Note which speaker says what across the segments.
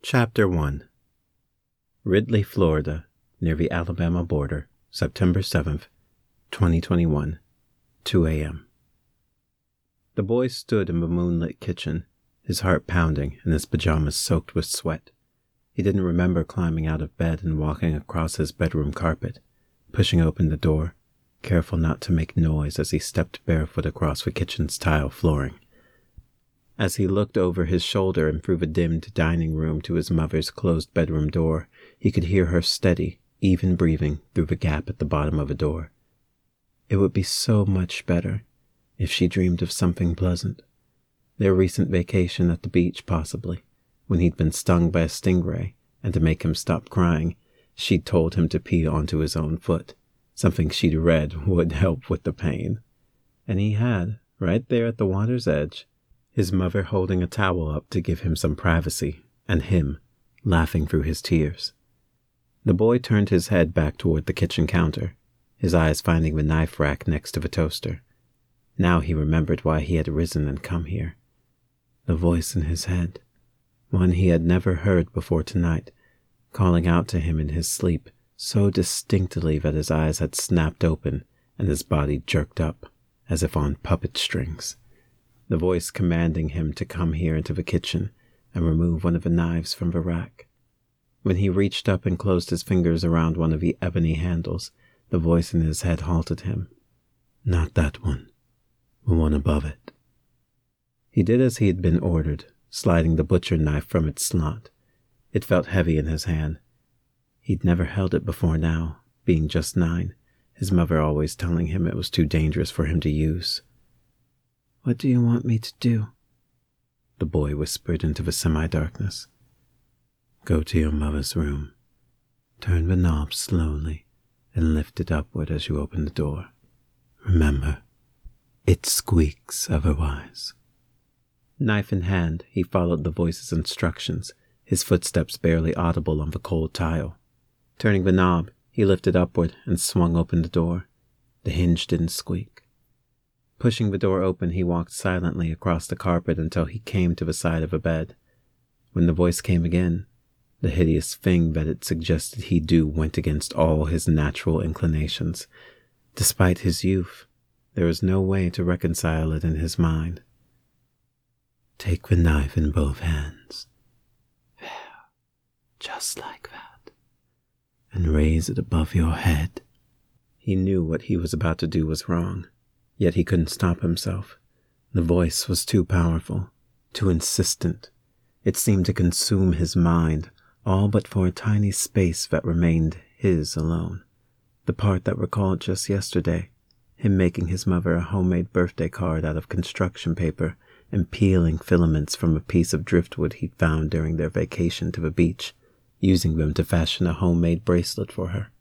Speaker 1: Chapter 1. Ridley, Florida, near the Alabama border, September 7th, 2021, 2 a.m. The boy stood in the moonlit kitchen, his heart pounding and his pajamas soaked with sweat. He didn't remember climbing out of bed and walking across his bedroom carpet, pushing open the door, careful not to make noise as he stepped barefoot across the kitchen's tile flooring. As he looked over his shoulder and through the dimmed dining room to his mother's closed bedroom door, he could hear her steady, even breathing through the gap at the bottom of the door. It would be so much better if she dreamed of something pleasant. Their recent vacation at the beach, possibly, when he'd been stung by a stingray, and to make him stop crying, she'd told him to pee onto his own foot. Something she'd read would help with the pain. And he had, right there at the water's edge, his mother holding a towel up to give him some privacy, and him laughing through his tears. The boy turned his head back toward the kitchen counter, his eyes finding the knife rack next to the toaster. Now he remembered why he had risen and come here. The voice in his head, one he had never heard before tonight, calling out to him in his sleep so distinctly that his eyes had snapped open and his body jerked up, as if on puppet strings. The voice commanding him to come here into the kitchen and remove one of the knives from the rack. When he reached up and closed his fingers around one of the ebony handles, the voice in his head halted him. Not that one, the one above it. He did as he had been ordered, sliding the butcher knife from its slot. It felt heavy in his hand. He'd never held it before now, being just 9, his mother always telling him it was too dangerous for him to use. "What do you want me to do?" the boy whispered into the semi-darkness. "Go to your mother's room. Turn the knob slowly and lift it upward as you open the door. Remember, it squeaks otherwise." Knife in hand, he followed the voice's instructions, his footsteps barely audible on the cold tile. Turning the knob, he lifted upward and swung open the door. The hinge didn't squeak. Pushing the door open, he walked silently across the carpet until he came to the side of a bed. When the voice came again, the hideous thing that it suggested he do went against all his natural inclinations. Despite his youth, there was no way to reconcile it in his mind. "Take the knife in both hands. There, just like that. And raise it above your head." He knew what he was about to do was wrong. Yet he couldn't stop himself. The voice was too powerful, too insistent. It seemed to consume his mind, all but for a tiny space that remained his alone. The part that recalled just yesterday, him making his mother a homemade birthday card out of construction paper and peeling filaments from a piece of driftwood he'd found during their vacation to the beach, using them to fashion a homemade bracelet for her.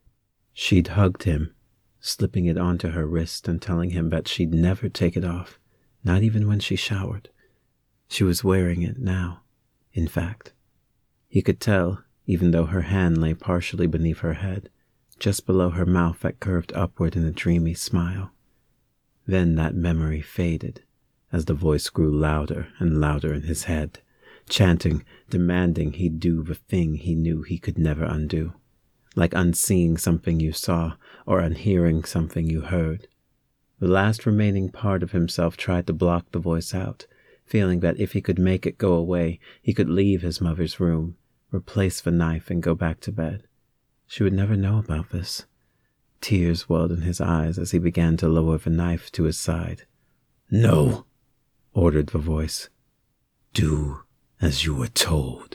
Speaker 1: She'd hugged him, slipping it onto her wrist and telling him that she'd never take it off, not even when she showered. She was wearing it now, in fact. He could tell, even though her hand lay partially beneath her head, just below her mouth that curved upward in a dreamy smile. Then that memory faded, as the voice grew louder and louder in his head, chanting, demanding he'd do the thing he knew he could never undo. Like unseeing something you saw, or unhearing something you heard. The last remaining part of himself tried to block the voice out, feeling that if he could make it go away, he could leave his mother's room, replace the knife, and go back to bed. She would never know about this. Tears welled in his eyes as he began to lower the knife to his side. "No," ordered the voice. "Do as you were told."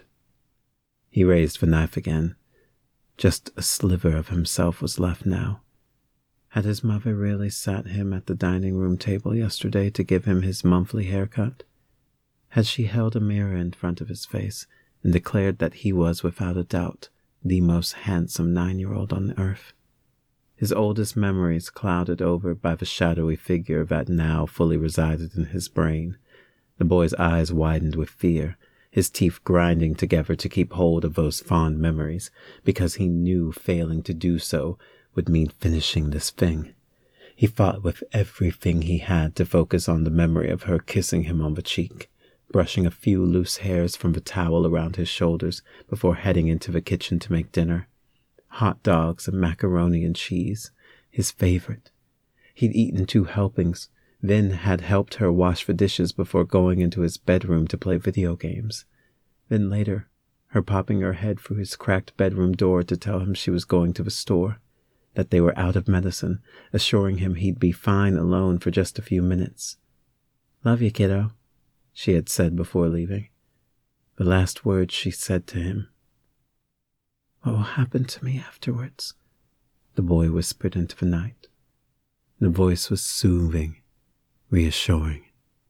Speaker 1: He raised the knife again. Just a sliver of himself was left now. Had his mother really sat him at the dining room table yesterday to give him his monthly haircut? Had she held a mirror in front of his face and declared that he was without a doubt the most handsome 9-year-old on earth? His oldest memories clouded over by the shadowy figure that now fully resided in his brain. The boy's eyes widened with fear, his teeth grinding together to keep hold of those fond memories, because he knew failing to do so would mean finishing this thing. He fought with everything he had to focus on the memory of her kissing him on the cheek, brushing a few loose hairs from the towel around his shoulders before heading into the kitchen to make dinner. Hot dogs and macaroni and cheese, his favorite. He'd eaten 2 helpings, then had helped her wash the dishes before going into his bedroom to play video games. Then later, her popping her head through his cracked bedroom door to tell him she was going to the store, that they were out of medicine, assuring him he'd be fine alone for just a few minutes. "Love you, kiddo," she had said before leaving. The last words she said to him. "What will happen to me afterwards?" the boy whispered into the night. The voice was soothing, reassuring.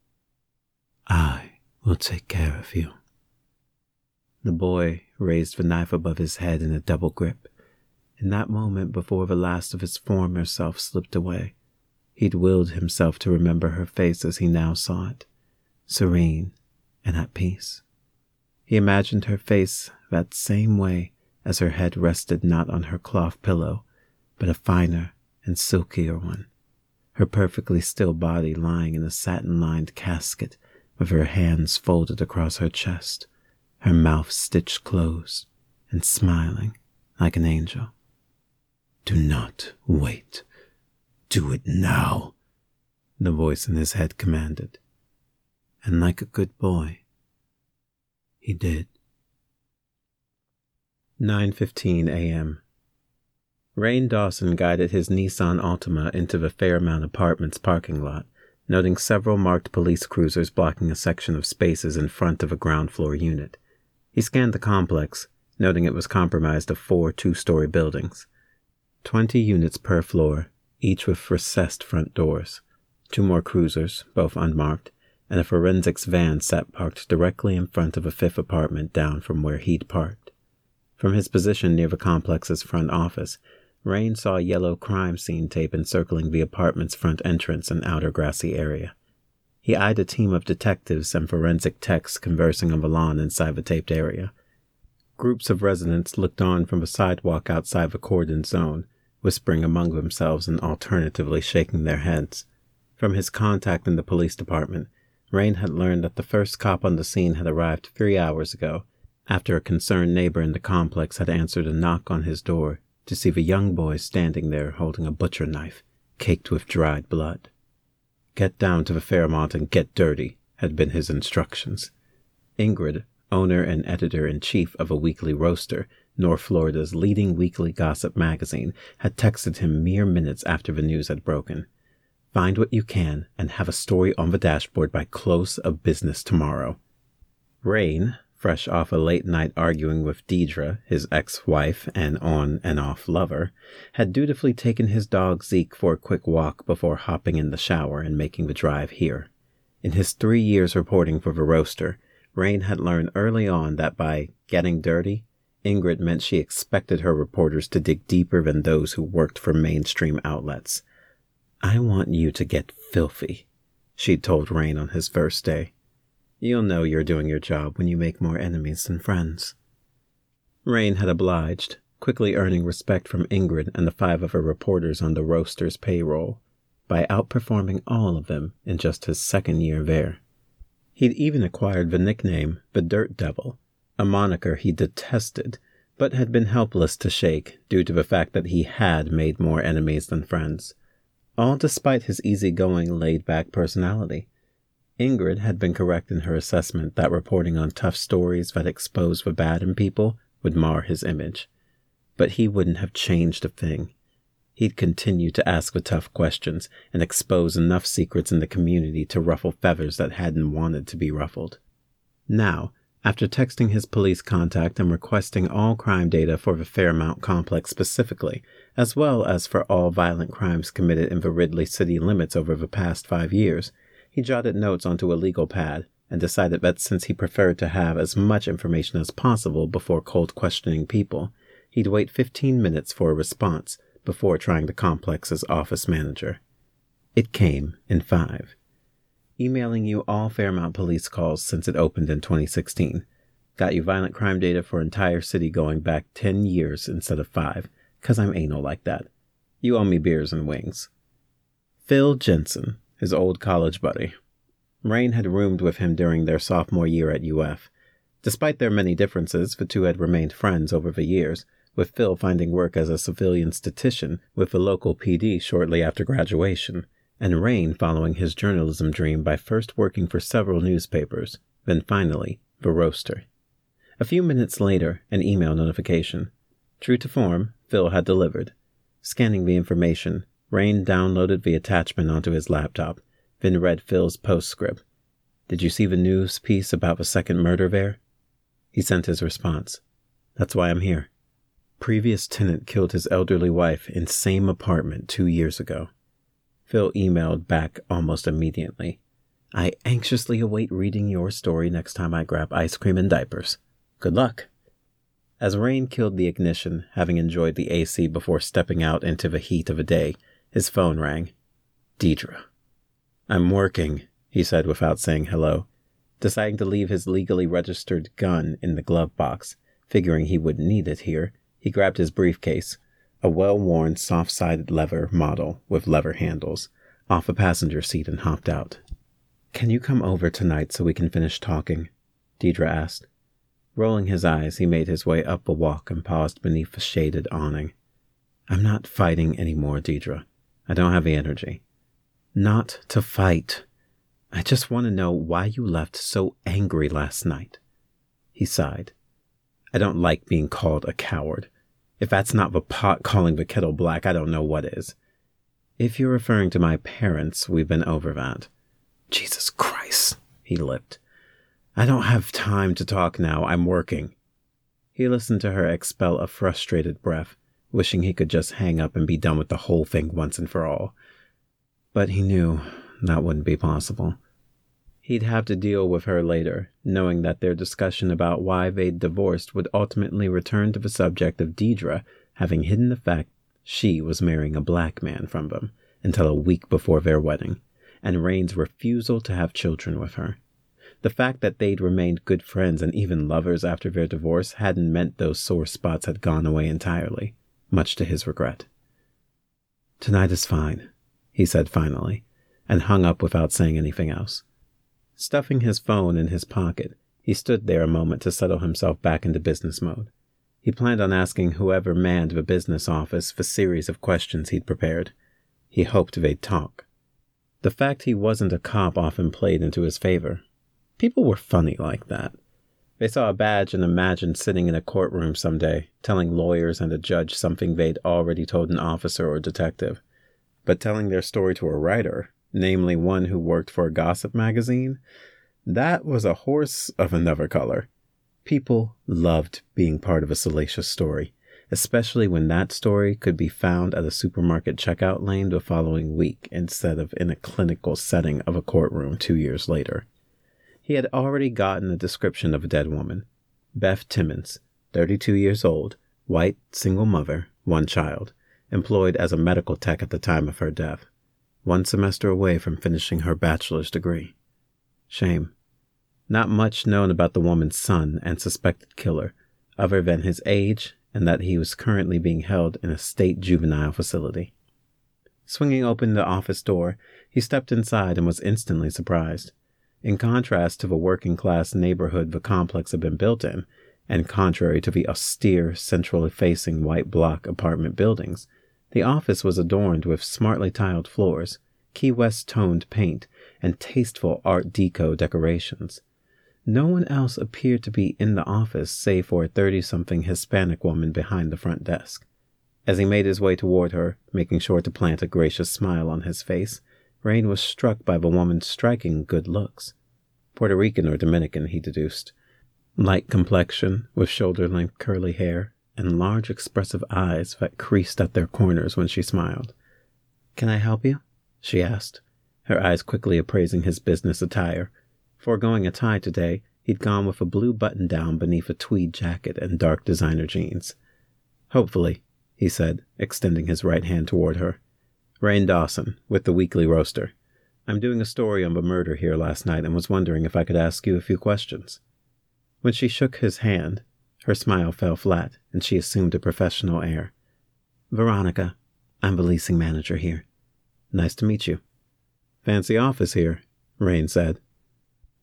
Speaker 1: "I will take care of you." The boy raised the knife above his head in a double grip. In that moment, before the last of his former self slipped away, he'd willed himself to remember her face as he now saw it, serene and at peace. He imagined her face that same way as her head rested not on her cloth pillow, but a finer and silkier one, her perfectly still body lying in a satin-lined casket with her hands folded across her chest, her mouth stitched closed and smiling like an angel. "Do not wait. Do it now," the voice in his head commanded. And like a good boy, he did. 9:15 a.m. Rain Dawson guided his Nissan Altima into the Fairmount Apartments parking lot, noting several marked police cruisers blocking a section of spaces in front of a ground-floor unit. He scanned the complex, noting it was comprised of 4 two-story buildings. 20 units per floor, each with recessed front doors. 2 more cruisers, both unmarked, and a forensics van sat parked directly in front of a 5th apartment down from where he'd parked. From his position near the complex's front office, Rain saw yellow crime scene tape encircling the apartment's front entrance and outer grassy area. He eyed a team of detectives and forensic techs conversing on the lawn inside the taped area. Groups of residents looked on from the sidewalk outside the cordoned zone, whispering among themselves and alternatively shaking their heads. From his contact in the police department, Rain had learned that the first cop on the scene had arrived 3 hours ago, after a concerned neighbor in the complex had answered a knock on his door to see the young boy standing there holding a butcher knife, caked with dried blood. "Get down to the Fairmount and get dirty," had been his instructions. Ingrid, owner and editor-in-chief of a weekly roaster, North Florida's leading weekly gossip magazine, had texted him mere minutes after the news had broken. "Find what you can and have a story on the dashboard by close of business tomorrow." Rain, fresh off a late-night arguing with Deidre, his ex-wife and on-and-off lover, had dutifully taken his dog Zeke for a quick walk before hopping in the shower and making the drive here. In his 3 years reporting for the roaster, Rain had learned early on that by getting dirty, Ingrid meant she expected her reporters to dig deeper than those who worked for mainstream outlets. "I want you to get filthy," she'd told Rain on his first day. "You'll know you're doing your job when you make more enemies than friends." Rain had obliged, quickly earning respect from Ingrid and the 5 of her reporters on the roaster's payroll, by outperforming all of them in just his 2nd year there. He'd even acquired the nickname the Dirt Devil, a moniker he detested, but had been helpless to shake due to the fact that he had made more enemies than friends, all despite his easygoing, laid-back personality. Ingrid had been correct in her assessment that reporting on tough stories that expose the bad in people would mar his image. But he wouldn't have changed a thing. He'd continue to ask the tough questions and expose enough secrets in the community to ruffle feathers that hadn't wanted to be ruffled. Now, after texting his police contact and requesting all crime data for the Fairmount complex specifically, as well as for all violent crimes committed in the Ridley city limits over the past 5 years, he jotted notes onto a legal pad and decided that since he preferred to have as much information as possible before cold questioning people, he'd wait 15 minutes for a response before trying the complex's office manager. It came in 5. Emailing you all Fairmount police calls since it opened in 2016. Got you violent crime data for entire city going back 10 years instead of 5, 'cause I'm anal like that. You owe me beers and wings. Phil Jensen, his old college buddy. Rain had roomed with him during their sophomore year at UF. Despite their many differences, the two had remained friends over the years, with Phil finding work as a civilian statistician with the local PD shortly after graduation, and Rain following his journalism dream by first working for several newspapers, then finally, the Roaster. A few minutes later, an email notification. True to form, Phil had delivered. Scanning the information, Rain downloaded the attachment onto his laptop, then read Phil's postscript. "Did you see the news piece about the second murder there?" He sent his response. "That's why I'm here. Previous tenant killed his elderly wife in same apartment 2 years ago." Phil emailed back almost immediately. "I anxiously await reading your story next time I grab ice cream and diapers. Good luck." As Rain killed the ignition, having enjoyed the AC before stepping out into the heat of a day, his phone rang. Deidre. "I'm working," he said without saying hello. Deciding to leave his legally registered gun in the glove box, figuring he wouldn't need it here, he grabbed his briefcase, a well-worn soft-sided leather model with lever handles, off a passenger seat and hopped out. "Can you come over tonight so we can finish talking?" Deidre asked. Rolling his eyes, he made his way up a walk and paused beneath the shaded awning. "I'm not fighting anymore, Deidre. I don't have the energy." "Not to fight. I just want to know why you left so angry last night." He sighed. "I don't like being called a coward. If that's not the pot calling the kettle black, I don't know what is." "If you're referring to my parents, we've been over that." "Jesus Christ," he lipped. "I don't have time to talk now. I'm working." He listened to her expel a frustrated breath, wishing he could just hang up and be done with the whole thing once and for all. But he knew that wouldn't be possible. He'd have to deal with her later, knowing that their discussion about why they'd divorced would ultimately return to the subject of Deidre having hidden the fact she was marrying a black man from them until a week before their wedding, and Rain's refusal to have children with her. The fact that they'd remained good friends and even lovers after their divorce hadn't meant those sore spots had gone away entirely, much to his regret. "Tonight is fine," he said finally, and hung up without saying anything else. Stuffing his phone in his pocket, he stood there a moment to settle himself back into business mode. He planned on asking whoever manned the business office the series of questions he'd prepared. He hoped they'd talk. The fact he wasn't a cop often played into his favor. People were funny like that. They saw a badge and imagined sitting in a courtroom someday, telling lawyers and a judge something they'd already told an officer or detective. But telling their story to a writer, namely one who worked for a gossip magazine, that was a horse of another color. People loved being part of a salacious story, especially when that story could be found at a supermarket checkout lane the following week instead of in a clinical setting of a courtroom 2 years later. He had already gotten a description of a dead woman. Beth Timmons, 32 years old, white, single mother, 1 child, employed as a medical tech at the time of her death, 1 semester away from finishing her bachelor's degree. Shame. Not much known about the woman's son and suspected killer, other than his age and that he was currently being held in a state juvenile facility. Swinging open the office door, he stepped inside and was instantly surprised. In contrast to the working-class neighborhood the complex had been built in, and contrary to the austere, centrally-facing white block apartment buildings, the office was adorned with smartly tiled floors, Key West-toned paint, and tasteful Art Deco decorations. No one else appeared to be in the office save for a 30-something Hispanic woman behind the front desk. As he made his way toward her, making sure to plant a gracious smile on his face, Rain was struck by the woman's striking good looks. Puerto Rican or Dominican, he deduced. Light complexion, with shoulder-length curly hair, and large expressive eyes that creased at their corners when she smiled. "Can I help you?" she asked, her eyes quickly appraising his business attire. Foregoing a tie today, he'd gone with a blue button-down beneath a tweed jacket and dark designer jeans. "Hopefully," he said, extending his right hand toward her. "Rain Dawson, with the Weekly Roaster. I'm doing a story on the murder here last night and was wondering if I could ask you a few questions." When she shook his hand, her smile fell flat and she assumed a professional air. "Veronica, I'm the leasing manager here." "Nice to meet you." "Fancy office here," Rain said.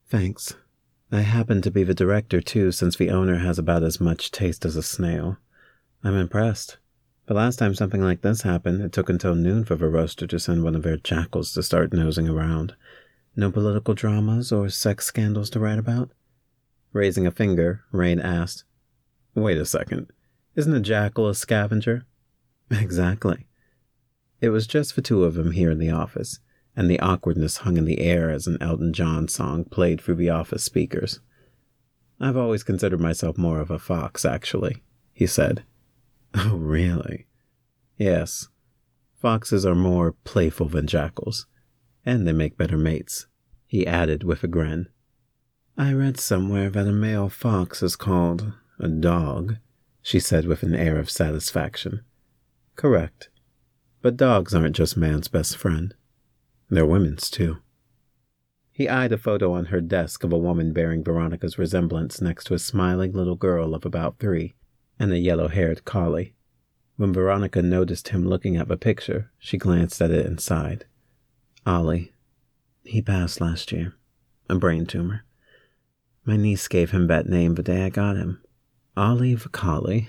Speaker 1: Thanks. I happen to be the director, too, since the owner has about as much taste as a snail. I'm impressed. The last time something like this happened, it took until noon for the roaster to send one of their jackals to start nosing around. No political dramas or sex scandals to write about? Raising a finger, Rain asked, Wait a second. Isn't a jackal a scavenger? Exactly. It was just the two of them here in the office, and the awkwardness hung in the air as an Elton John song played through the office speakers. I've always considered myself more of a fox, actually, he said. Oh, really? Yes. Foxes are more playful than jackals, and they make better mates, he added with a grin. I read somewhere that a male fox is called a dog, she said with an air of satisfaction. Correct. But dogs aren't just man's best friend. They're women's, too. He eyed a photo on her desk of a woman bearing Veronica's resemblance next to a smiling little girl of about 3 and a yellow-haired collie. When Veronica noticed him looking at the picture, she glanced at it and sighed. Ollie. He passed last year. A brain tumor. My niece gave him that name the day I got him. Ollie the collie.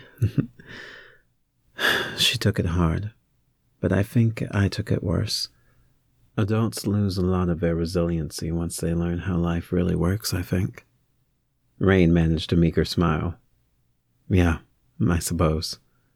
Speaker 1: She took it hard, but I think I took it worse. Adults lose a lot of their resiliency once they learn how life really works, I think. Rain managed a meager smile. Yeah, I suppose.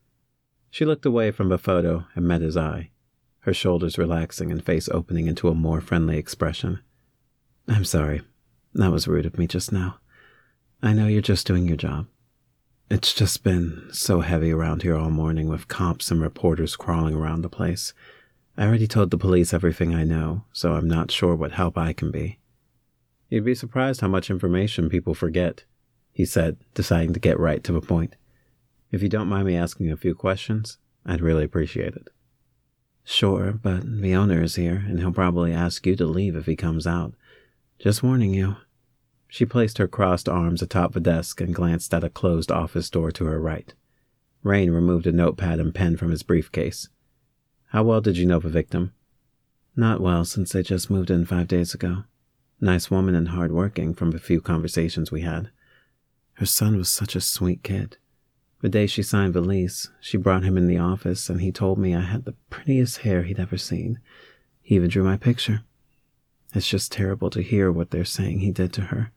Speaker 1: She looked away from the photo and met his eye, her shoulders relaxing and face opening into a more friendly expression. I'm sorry. That was rude of me just now. I know you're just doing your job. It's just been so heavy around here all morning with cops and reporters crawling around the place. I already told the police everything I know, so I'm not sure what help I can be. You'd be surprised how much information people forget, he said, deciding to get right to the point. If you don't mind me asking a few questions, I'd really appreciate it. Sure, but the owner is here, and he'll probably ask you to leave if he comes out. Just warning you. She placed her crossed arms atop the desk and glanced at a closed office door to her right. Rain removed a notepad and pen from his briefcase. How well did you know the victim? Not well, since they just moved in 5 days ago. Nice woman and hard-working from the few conversations we had. Her son was such a sweet kid. The day she signed the lease, she brought him in the office and he told me I had the prettiest hair he'd ever seen. He even drew my picture. It's just terrible to hear what they're saying he did to her.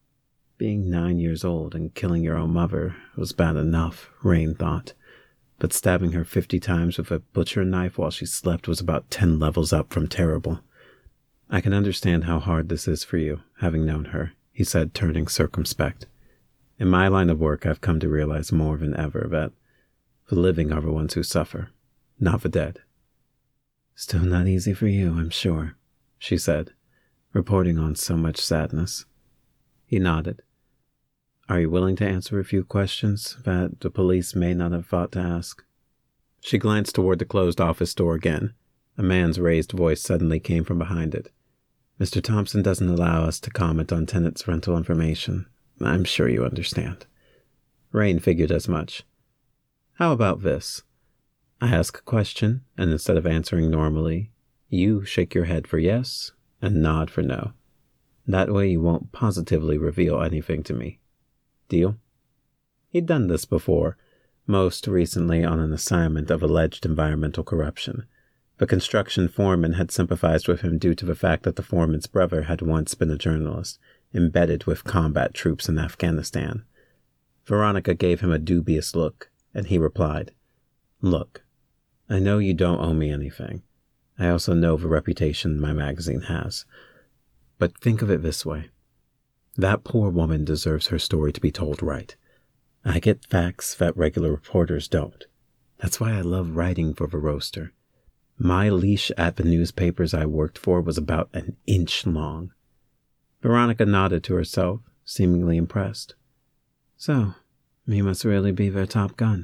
Speaker 1: Being 9 years old and killing your own mother was bad enough, Rain thought. But stabbing her 50 times with a butcher knife while she slept was about 10 levels up from terrible. I can understand how hard this is for you, having known her, he said, turning circumspect. In my line of work, I've come to realize more than ever that the living are the ones who suffer, not the dead. Still not easy for you, I'm sure, she said, reporting on so much sadness. He nodded. Are you willing to answer a few questions that the police may not have thought to ask? She glanced toward the closed office door again. A man's raised voice suddenly came from behind it. Mr. Thompson doesn't allow us to comment on tenants' rental information. I'm sure you understand. Rain figured as much. How about this? I ask a question, and instead of answering normally, you shake your head for yes and nod for no. That way you won't positively reveal anything to me. Deal? He'd done this before, most recently on an assignment of alleged environmental corruption. The construction foreman had sympathized with him due to the fact that the foreman's brother had once been a journalist, embedded with combat troops in Afghanistan. Veronica gave him a dubious look, and he replied, Look, I know you don't owe me anything. I also know the reputation my magazine has. But think of it this way. That poor woman deserves her story to be told right. I get facts that regular reporters don't. That's why I love writing for the Roaster. My leash at the newspapers I worked for was about an inch long. Veronica nodded to herself, seemingly impressed. So, you must really be their top gun.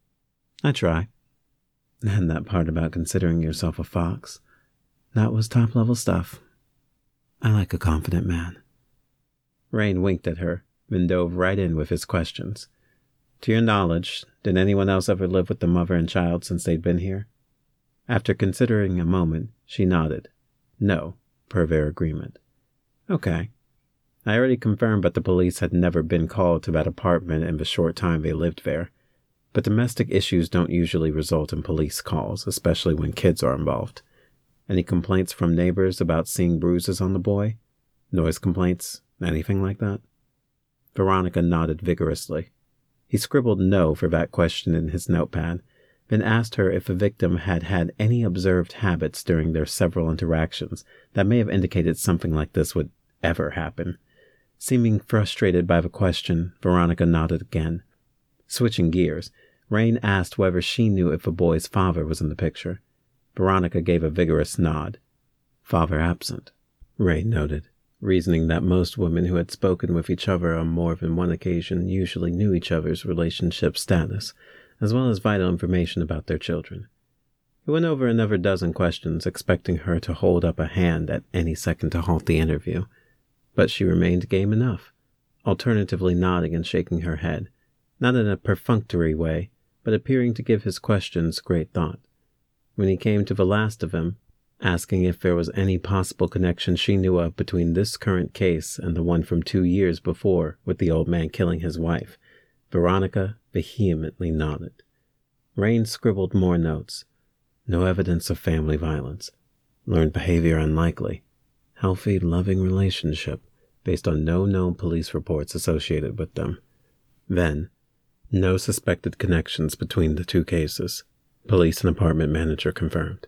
Speaker 1: I try. And that part about considering yourself a fox, that was top-level stuff. I like a confident man. Rain winked at her, then dove right in with his questions. To your knowledge, did anyone else ever live with the mother and child since they'd been here? After considering a moment, she nodded. No, per their agreement. Okay. I already confirmed that the police had never been called to that apartment in the short time they lived there. But domestic issues don't usually result in police calls, especially when kids are involved. Any complaints from neighbors about seeing bruises on the boy? Noise complaints? Anything like that? Veronica nodded vigorously. He scribbled no for that question in his notepad, then asked her if the victim had had any observed habits during their several interactions that may have indicated something like this would ever happen. Seeming frustrated by the question, Veronica nodded again. Switching gears, Rain asked whether she knew if the boy's father was in the picture. Veronica gave a vigorous nod. Father absent, Rain noted, reasoning that most women who had spoken with each other on more than one occasion usually knew each other's relationship status, as well as vital information about their children. He went over another dozen questions, expecting her to hold up a hand at any second to halt the interview. But she remained game enough, alternatively nodding and shaking her head, not in a perfunctory way, but appearing to give his questions great thought. When he came to the last of them, asking if there was any possible connection she knew of between this current case and the one from 2 years before with the old man killing his wife, Veronica vehemently nodded. Rain scribbled more notes. No evidence of family violence. Learned behavior unlikely. Healthy, loving relationship based on no known police reports associated with them. Then, no suspected connections between the two cases. Police and apartment manager confirmed.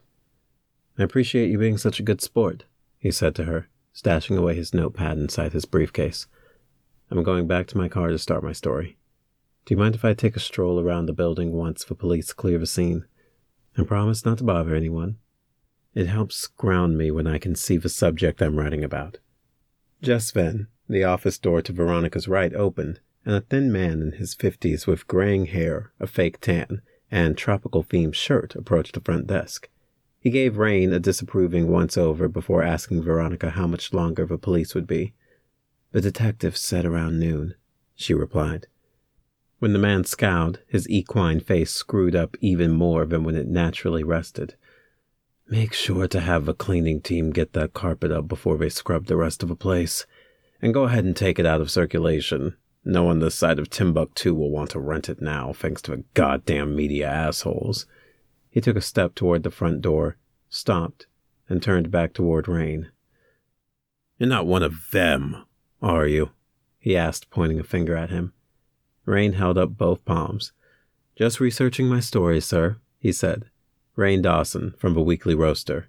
Speaker 1: I appreciate you being such a good sport, he said to her, stashing away his notepad inside his briefcase. I'm going back to my car to start my story. Do you mind if I take a stroll around the building once the police clear the scene? I promise not to bother anyone. It helps ground me when I can see the subject I'm writing about. Just then, the office door to Veronica's right opened, and a thin man in his 50s with graying hair, a fake tan, and tropical-themed shirt approached the front desk. He gave Rain a disapproving once-over before asking Veronica how much longer the police would be. The detective said around noon, she replied. When the man scowled, his equine face screwed up even more than when it naturally rested. Make sure to have the cleaning team get that carpet up before they scrub the rest of the place. And go ahead and take it out of circulation. No one this side of Timbuktu will want to rent it now, thanks to the goddamn media assholes. He took a step toward the front door, stopped, and turned back toward Rain. You're not one of them, are you? He asked, pointing a finger at him. Rain held up both palms. Just researching my story, sir, he said. Rain Dawson, from the Weekly Roaster.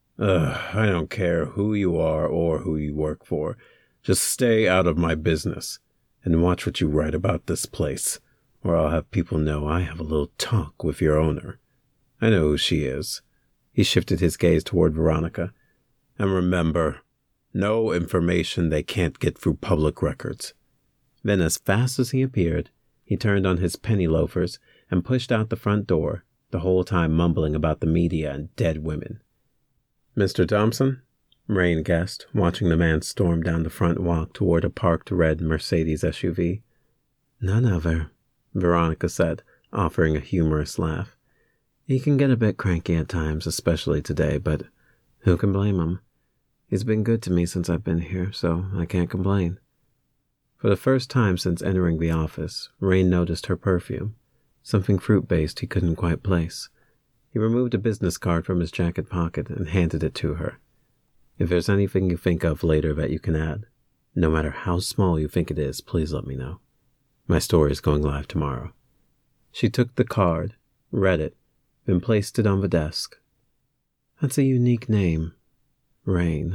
Speaker 1: I don't care who you are or who you work for. Just stay out of my business, and watch what you write about this place, or I'll have people know I have a little talk with your owner. I know who she is. He shifted his gaze toward Veronica. And remember, no information they can't get through public records. Then as fast as he appeared, he turned on his penny loafers and pushed out the front door, the whole time mumbling about the media and dead women. Mr. Thompson? Rain guessed, watching the man storm down the front walk toward a parked red Mercedes SUV. None other, Veronica said, offering a humorous laugh. He can get a bit cranky at times, especially today, but who can blame him? He's been good to me since I've been here, so I can't complain. For the first time since entering the office, Rain noticed her perfume, something fruit-based he couldn't quite place. He removed a business card from his jacket pocket and handed it to her. If there's anything you think of later that you can add, no matter how small you think it is, please let me know. My story is going live tomorrow. She took the card, read it, then placed it on the desk. That's a unique name. Rain.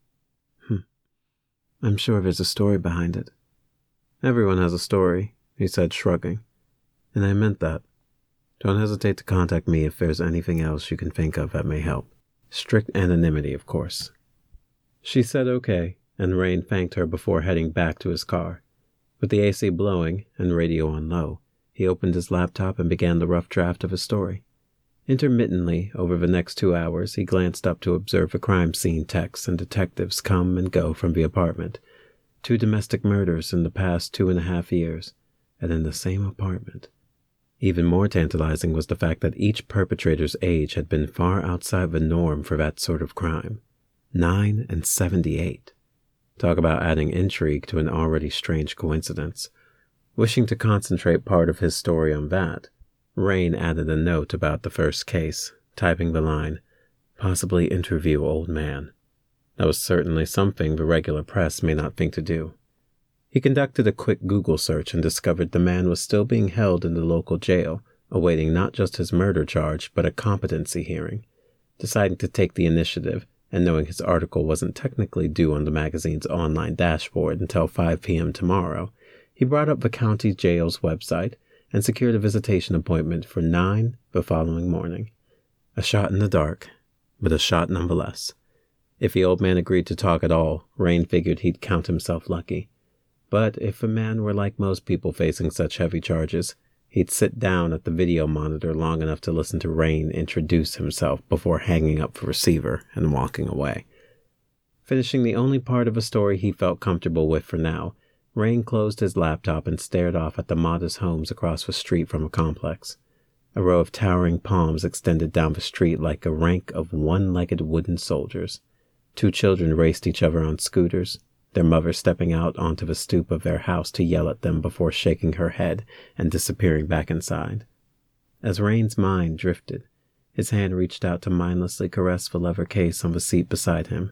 Speaker 1: I'm sure there's a story behind it. Everyone has a story, he said, shrugging. And I meant that. Don't hesitate to contact me if there's anything else you can think of that may help. Strict anonymity, of course. She said okay, and Rain thanked her before heading back to his car. With the AC blowing and radio on low, he opened his laptop and began the rough draft of his story. Intermittently, over the next 2 hours, he glanced up to observe the crime scene techs and detectives come and go from the apartment. 2 domestic murders in the past 2.5 years, and in the same apartment. Even more tantalizing was the fact that each perpetrator's age had been far outside the norm for that sort of crime. 9 and 78. Talk about adding intrigue to an already strange coincidence. Wishing to concentrate part of his story on that, Rain added a note about the first case, typing the line, "Possibly interview old man." That was certainly something the regular press may not think to do. He conducted a quick Google search and discovered the man was still being held in the local jail, awaiting not just his murder charge, but a competency hearing. Deciding to take the initiative, and knowing his article wasn't technically due on the magazine's online dashboard until 5 p.m. tomorrow, he brought up the county jail's website and secured a visitation appointment for 9 the following morning. A shot in the dark, but a shot nonetheless. If the old man agreed to talk at all, Rain figured he'd count himself lucky. But if the man were like most people facing such heavy charges, he'd sit down at the video monitor long enough to listen to Rain introduce himself before hanging up the receiver and walking away. Finishing the only part of a story he felt comfortable with for now, Rain closed his laptop and stared off at the modest homes across the street from a complex. A row of towering palms extended down the street like a rank of one-legged wooden soldiers. 2 children raced each other on scooters, their mother stepping out onto the stoop of their house to yell at them before shaking her head and disappearing back inside. As Rain's mind drifted, his hand reached out to mindlessly caress the leather case on the seat beside him.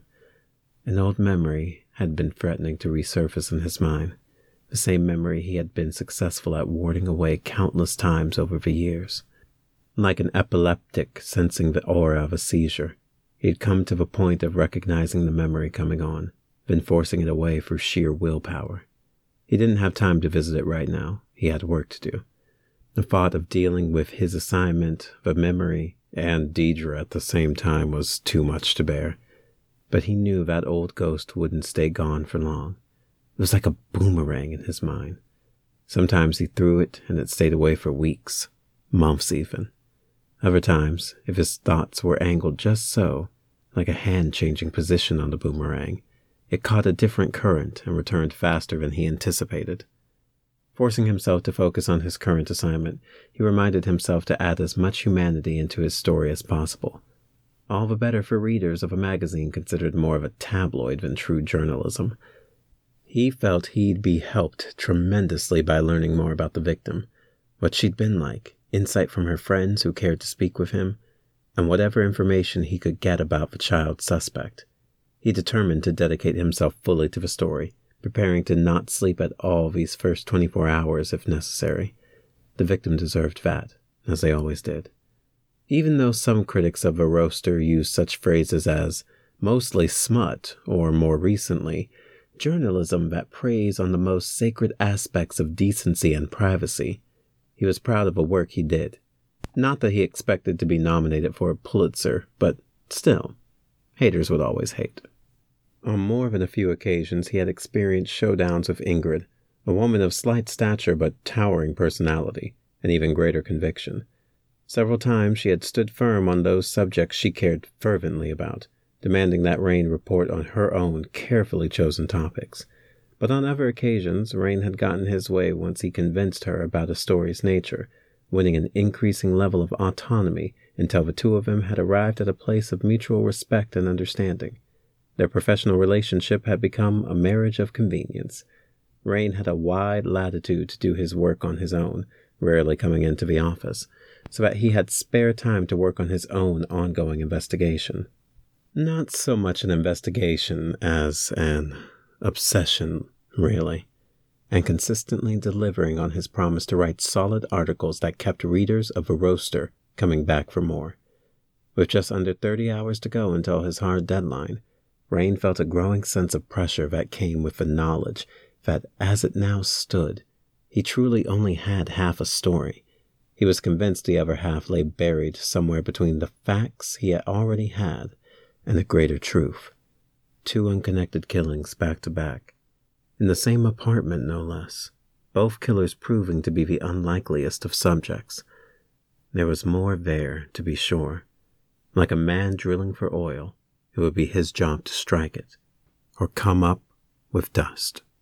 Speaker 1: An old memory had been threatening to resurface in his mind, the same memory he had been successful at warding away countless times over the years. Like an epileptic sensing the aura of a seizure, he had come to the point of recognizing the memory coming on, then forcing it away through sheer willpower. He didn't have time to visit it right now. He had work to do. The thought of dealing with his assignment, the memory, and Deidre at the same time was too much to bear. But he knew that old ghost wouldn't stay gone for long. It was like a boomerang in his mind. Sometimes he threw it and it stayed away for weeks, months even. Other times, if his thoughts were angled just so, like a hand changing position on the boomerang, it caught a different current and returned faster than he anticipated. Forcing himself to focus on his current assignment, he reminded himself to add as much humanity into his story as possible. All the better for readers of a magazine considered more of a tabloid than true journalism. He felt he'd be helped tremendously by learning more about the victim, what she'd been like, insight from her friends who cared to speak with him, and whatever information he could get about the child suspect. He determined to dedicate himself fully to the story, preparing to not sleep at all these first 24 hours if necessary. The victim deserved that, as they always did. Even though some critics of the roaster use such phrases as mostly smut, or more recently, journalism that preys on the most sacred aspects of decency and privacy, he was proud of the work he did. Not that he expected to be nominated for a Pulitzer, but still, haters would always hate. On more than a few occasions, he had experienced showdowns with Ingrid, a woman of slight stature but towering personality, and even greater conviction. Several times she had stood firm on those subjects she cared fervently about, demanding that Rain report on her own carefully chosen topics. But on other occasions, Rain had gotten his way once he convinced her about a story's nature, winning an increasing level of autonomy until the two of them had arrived at a place of mutual respect and understanding. Their professional relationship had become a marriage of convenience. Rain had a wide latitude to do his work on his own, rarely coming into the office, so that he had spare time to work on his own ongoing investigation. Not so much an investigation as an obsession, really, and consistently delivering on his promise to write solid articles that kept readers of the roaster coming back for more. With just under 30 hours to go until his hard deadline, Rain felt a growing sense of pressure that came with the knowledge that, as it now stood, he truly only had half a story. He was convinced the other half lay buried somewhere between the facts he had already had and a greater truth. 2 unconnected killings back to back, in the same apartment no less, both killers proving to be the unlikeliest of subjects. There was more there, to be sure. Like a man drilling for oil, it would be his job to strike it, or come up with dust.